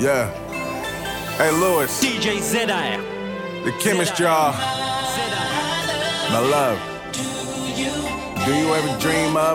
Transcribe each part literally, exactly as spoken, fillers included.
Yeah. Hey, Lewis. D J Z R. The chemist, y'all. My love. Do you ever dream of?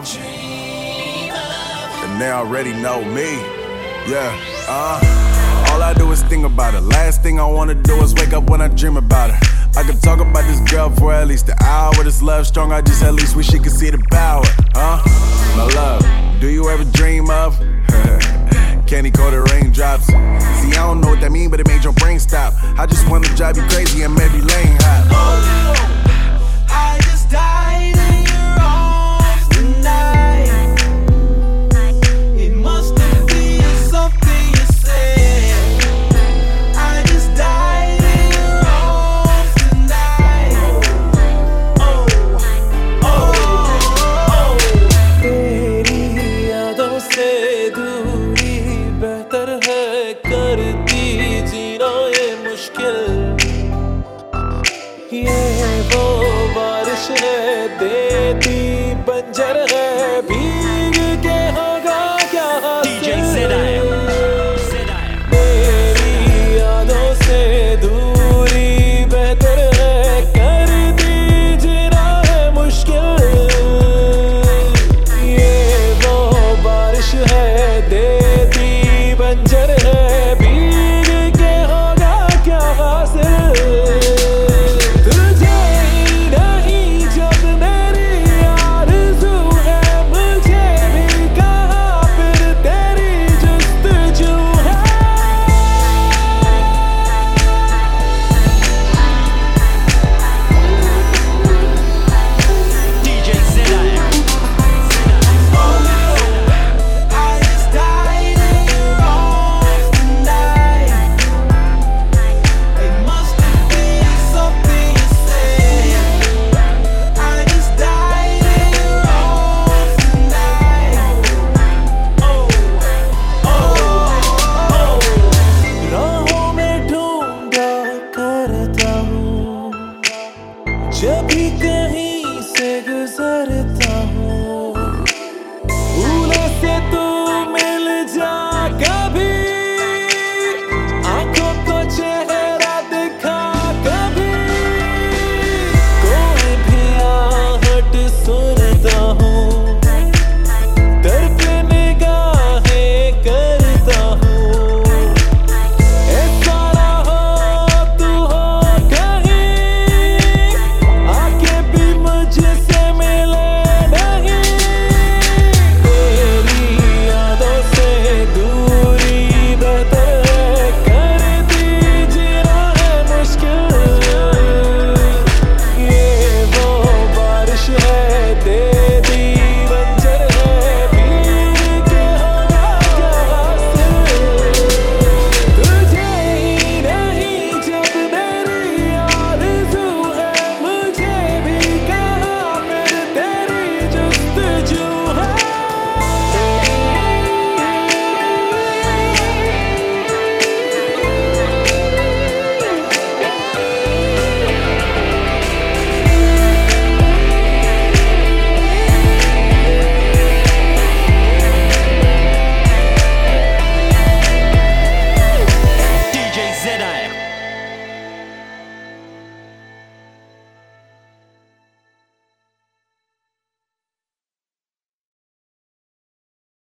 And they already know me. Yeah. Uh. All I do is think about it. Last thing I wanna do is wake up when I dream about her. I could talk about this girl for at least an hour. This love strong, I just at least wish she could see the power. Huh? My love. Do you ever dream of? Candy coated raindrops. See, I don't know what that mean, but it made your brain stop. I just wanna drive you crazy and maybe lane hot. Oh, I just died in your arms tonight. It must have been something you said. I just died in your arms tonight. Oh, oh, oh. तेरी यादों से दूरी बेहतर है करती जीना ये मुश्किल ये वो बारिश है देती बंजर है भी